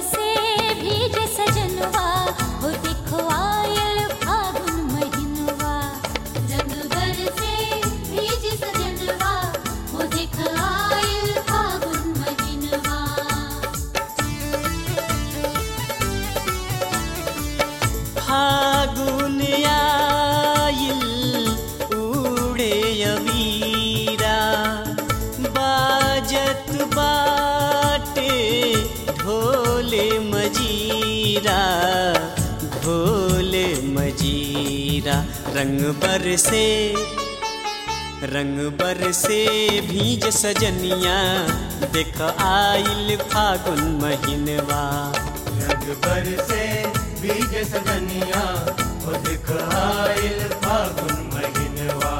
बरसे भीजे सजनवा हो देखो आयल फागुन महीनवा। रंग बरसे भीजे सजनवा हो देखो आयल फागुन महीनवा। फागुन आइल उड़े अबीरा बाजत बाटे ढोले मजीरा ढोले मजीरा। रंग बरसे भीज सजनिया देख आइल फागुन महीनवा। रंग बरसे भीज सजनिया हो देख आइल फागुन महीनवा।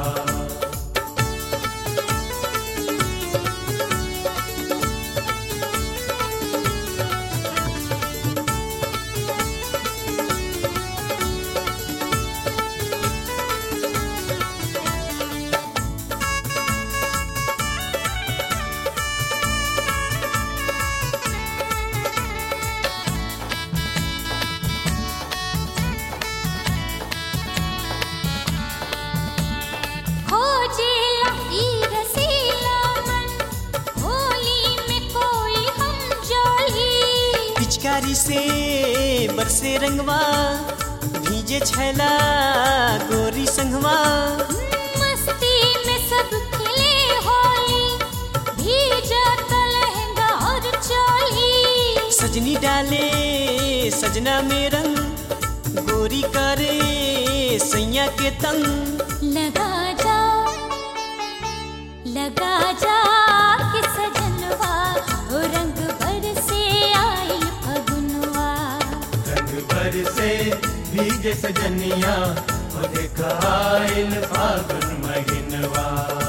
खोजेला ई रसीला मन होली में कोई हम जोली। पिचकारी से बरसे रंगवा भीजे छैला गोरी संगवा। मस्ती में सब खिले होली भीजा लहंगा और चोली। सजनी डाले सजना में रंग गोरी करे सैया के तंग। लगा जा कि सजनवा हो रंग बरसे आइल फगुनवा। रंग बरसे भीज सजनिया हो देख आइल फागुन महीनवा।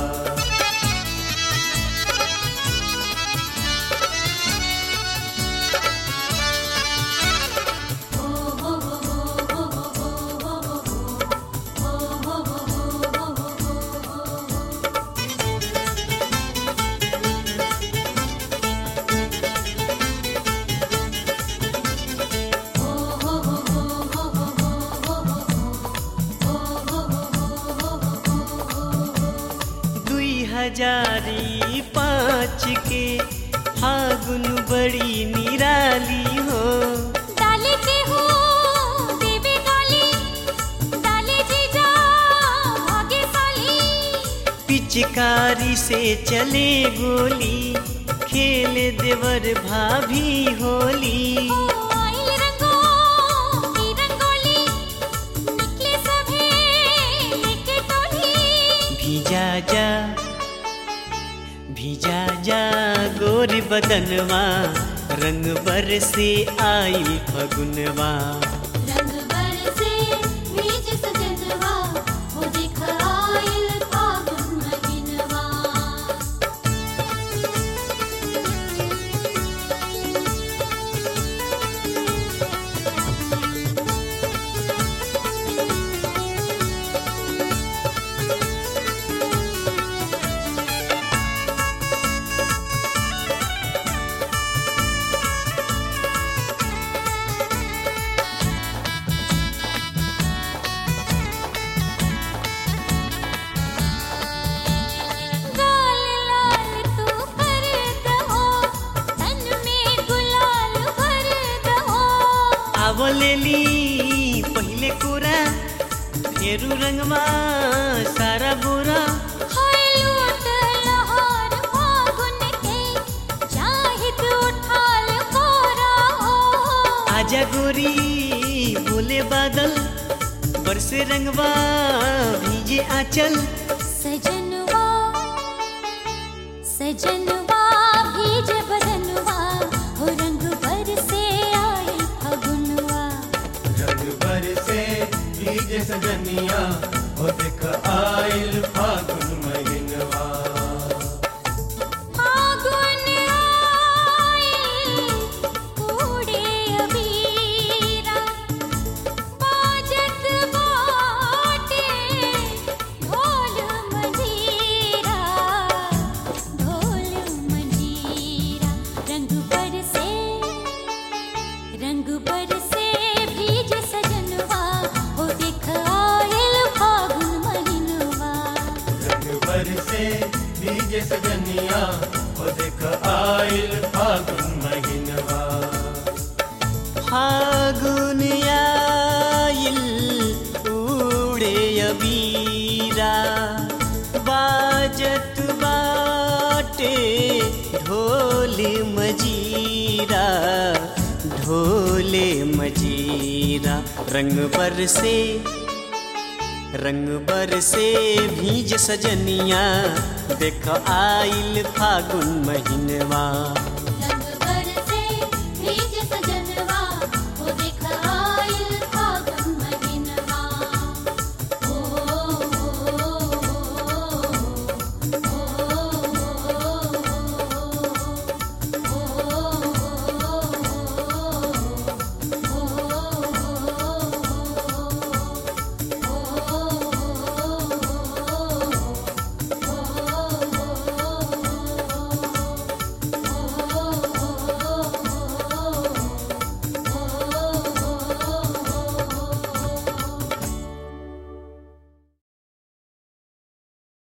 हजारी पाँच के फागुन बड़ी निराली हो। डाले के हो देवे गाली डाले जीजा भागे साली। पिचकारी से चले गोली खेले देवर भाभी होली। आइल रंगो की रंगोली निकले सभे लेके टोली। भीजा जा गोरी बदनवा रंग बरसे आइल फगुनवा। रंग बरसे भीज सजनवा हो देख आइल फागुन महीनवा। आवलेली पहले कोरा फेरू रंगवा सारा बोरा। लूट लहर फागुन के जाहिद उठाल कोरा हो। आजा गोरी बोले बादल बरसे रंगवा भीजे आंचल। सजनवा भीजे बदनवा हो रंग बरसे आइल फगुनवा। रंग बरसे भीज सजनिया हो देख आइल फागुन महीनवा। फागुन आइल उड़े अबीरा बाजत बाटे ढोल मजीरा ढोल रंग बरसे भीजे सजनवा हो देख आयल फागुन महीनवा रंग बरसे भीजे सजनिया हो देख आइल फागुन महीनवा फागुन आइल उड़े अबीरा बाजत बाटे ढोल मजीरा ढोले मजीरा रंग बरसे भीज सजनिया देख आइल फागुन महीनवा